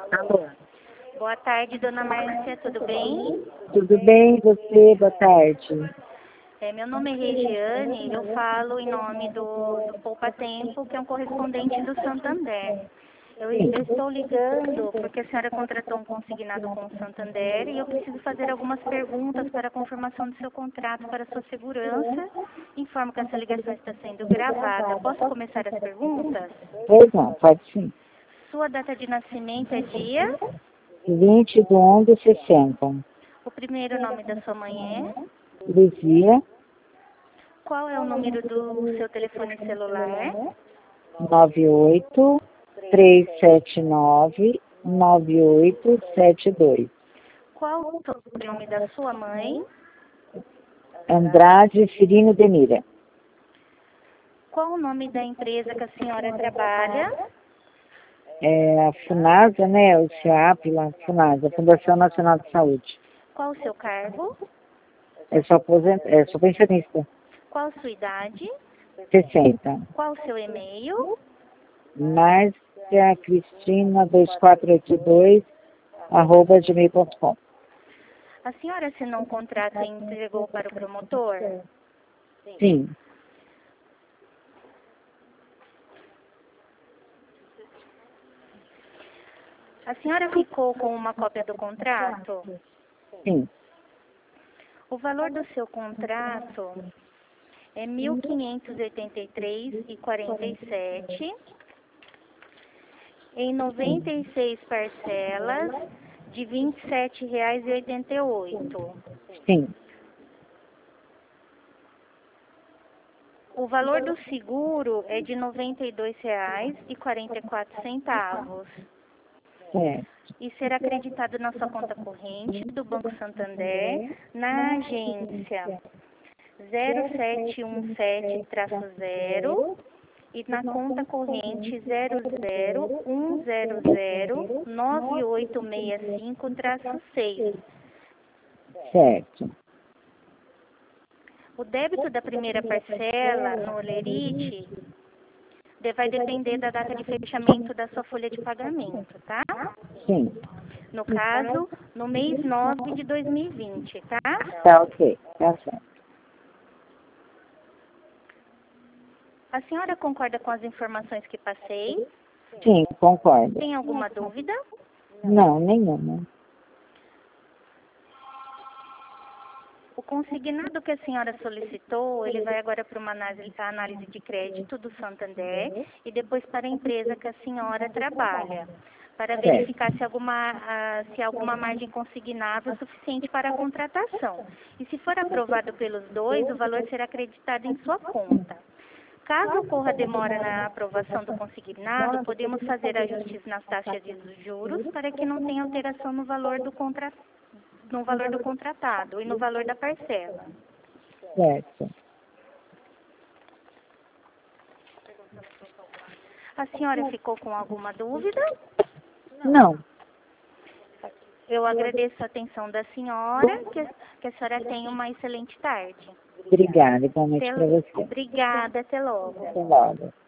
Alô. Boa tarde, dona Márcia, tudo bem? Tudo bem, e você? Boa tarde. Meu nome é Regiane, eu falo em nome do Poupa Tempo, que é um correspondente do Santander. Eu estou ligando porque a senhora contratou um consignado com o Santander e eu preciso fazer algumas perguntas para a confirmação do seu contrato para sua segurança. Informo que essa ligação está sendo gravada. Posso começar as perguntas? Pois não, pode sim. Sua data de nascimento é dia? 20/11/60. O primeiro nome da sua mãe é? Luzia, Qual é o número do seu telefone celular? 98-379-9872. Qual o nome da sua mãe? Andrade Firino Demira. Qual o nome da empresa que a senhora trabalha? É a FUNASA, né? O CEAP, lá, FUNASA, Fundação Nacional de Saúde. Qual o seu cargo? Sou pensionista. Qual a sua idade? 60. Qual o seu e-mail? Márcia Cristina 2482 @gmail.com. A senhora assinou um contrato e entregou para o promotor? Sim, A senhora ficou com uma cópia do contrato? sim, O valor do seu contrato é R$ 1.583,47 em 96 parcelas de R$ 27,88. sim, O valor do seguro é de R$ 92,44 certo, e será acreditado na sua conta corrente do Banco Santander, na agência 0717-0 e na conta corrente 001009865-6. certo, O débito da primeira parcela no Olerite vai depender da data de fechamento da sua folha de pagamento, tá? sim, No caso, no mês 9 de 2020, tá? tá ok, tá certo. A senhora concorda com as informações que passei? Sim, concordo. Tem alguma dúvida? Não, nenhuma. O consignado que a senhora solicitou, ele vai agora para uma análise de crédito do Santander e depois para a empresa que a senhora trabalha, para verificar se há alguma margem consignável suficiente para a contratação. E se for aprovado pelos dois, o valor será acreditado em sua conta. Caso ocorra demora na aprovação do consignado, podemos fazer ajustes nas taxas de juros para que não tenha alteração no valor do contratado e no valor da parcela. Certo. A senhora ficou com alguma dúvida? Não, Eu agradeço a atenção da senhora, que a senhora tenha uma excelente tarde. obrigada, igualmente para você. Obrigada, até logo. Até logo.